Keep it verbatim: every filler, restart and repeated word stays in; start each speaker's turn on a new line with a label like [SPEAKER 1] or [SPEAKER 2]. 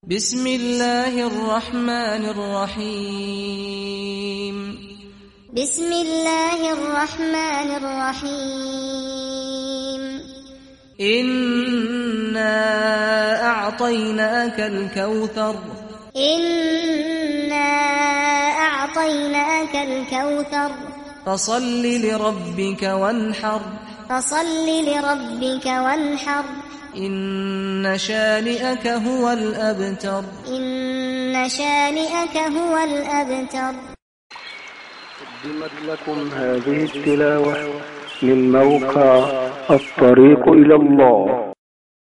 [SPEAKER 1] بسم الله الرحمن الرحيم
[SPEAKER 2] بسم الله الرحمن الرحيم
[SPEAKER 1] إنا أعطيناك الكوثر
[SPEAKER 2] إنا أعطيناك الكوثر
[SPEAKER 1] فصل لربك وانحر
[SPEAKER 2] فصل لربك وانحر
[SPEAKER 1] إن شانئك هو الأبتر
[SPEAKER 2] إن شانئك هو الأبتر.
[SPEAKER 3] قدمت لكم هذه التلاوة من موقع الطريق إلى الله.